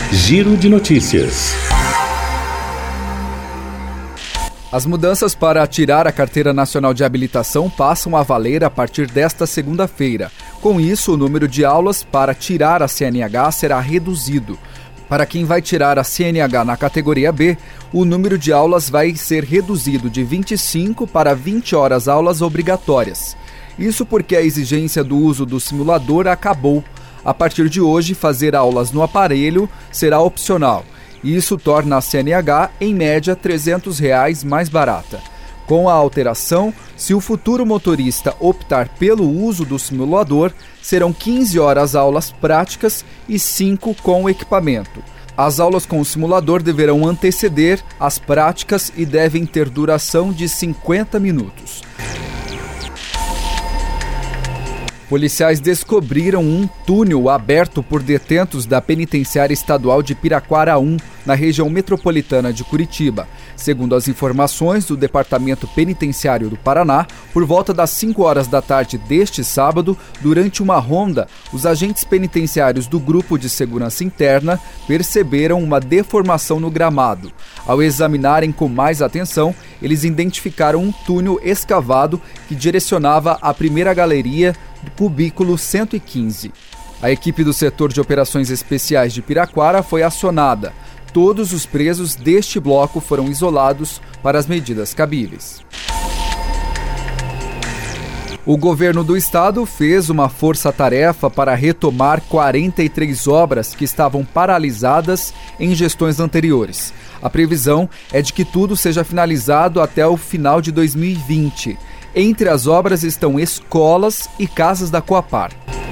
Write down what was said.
Giro de Notícias. As mudanças para tirar a Carteira Nacional de Habilitação passam a valer a partir desta segunda-feira. Com isso, o número de aulas para tirar a CNH será reduzido. Para quem vai tirar a CNH na categoria B, o número de aulas vai ser reduzido de 25 para 20 horas aulas obrigatórias. Isso porque a exigência do uso do simulador acabou. A partir de hoje, fazer aulas no aparelho será opcional. Isso torna a CNH, em média, R$ 300 mais barata. Com a alteração, se o futuro motorista optar pelo uso do simulador, serão 15 horas aulas práticas e 5 com o equipamento. As aulas com o simulador deverão anteceder as práticas e devem ter duração de 50 minutos. Policiais descobriram um túnel aberto por detentos da Penitenciária Estadual de Piraquara 1, na região metropolitana de Curitiba. Segundo as informações do Departamento Penitenciário do Paraná, por volta das 5 horas da tarde deste sábado, durante uma ronda, os agentes penitenciários do Grupo de Segurança Interna perceberam uma deformação no gramado. Ao examinarem com mais atenção, eles identificaram um túnel escavado que direcionava à primeira galeria do cubículo 115. A equipe do Setor de Operações Especiais de Piraquara foi acionada. Todos os presos deste bloco foram isolados para as medidas cabíveis. O governo do estado fez uma força-tarefa para retomar 43 obras que estavam paralisadas em gestões anteriores. A previsão é de que tudo seja finalizado até o final de 2020. Entre as obras estão escolas e casas da Coapar.